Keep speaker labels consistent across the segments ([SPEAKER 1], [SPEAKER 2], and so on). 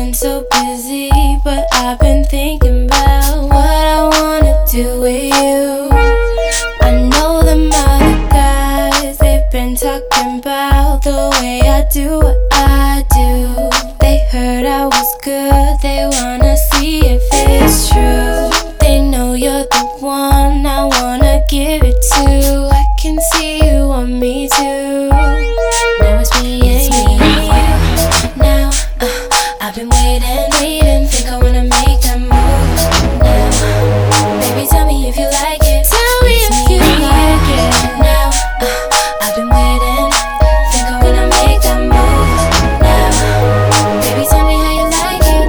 [SPEAKER 1] been so busy, but I've been thinking about what I wanna do with you. I know them other guys, they've been talking about the way I do what I do. They heard I was good, they wanna see if it's true. They know you're the one I wanna give it to. I can see you want me too. Now it's me and you. Now I've been waiting, think I wanna make that move now. Baby, tell me if you like it. Tell me if you like it. Now I've been waiting, think I wanna make that move now. Baby, tell me how you like it.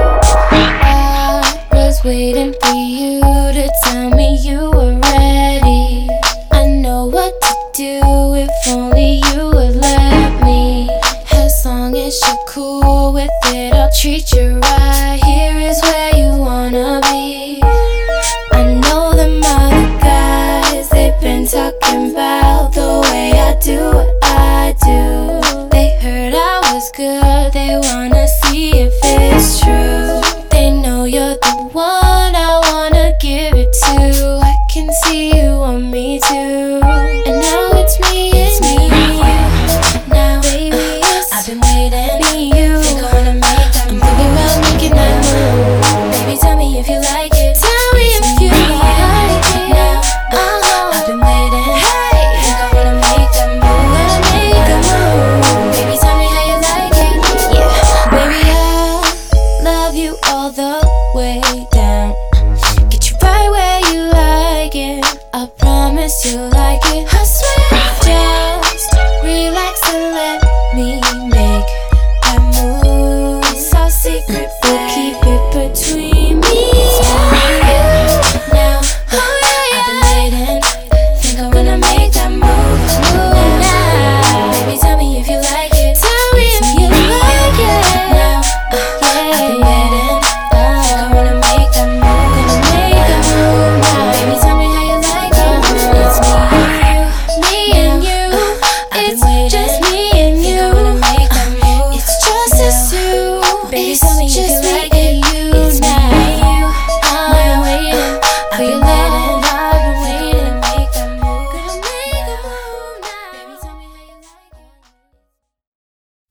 [SPEAKER 1] I was waiting for you to tell me you were ready. I know what to do if only you would let me. As long as you're cool with it, I'll treat you right. Here is where you wanna be. I know them other guys, they've been talking about the way I do what I do. They heard I was good, they wanna see if it's true. They know you're the one I wanna give it to. I can see you want me too. And now it's me and you. Now, baby, I've been waiting. Me and you. Think I wanna make that move. I'm thinking about making that move. Baby, tell me if you like it. Tell me if you like it. Now, I've been waiting. Hey, think I wanna make that move. Make a move. Baby, tell me how you like it. Yeah, baby, I love you all the way down. Get you right where you like it. I promise you like it. I swear. Just relax and let me make that move. It's our secret, but keep it between me and you. Now, I've been waiting. Think I wanna make that move now. Baby, tell me if you like it. Tell me if you like it. Now, I've been waiting. Think I wanna make that move. Gonna make that move now. Baby, tell me how you like it. It's me and you. It's just me and you. Think I wanna make that move. It's just us two. Baby, tell me if you like it.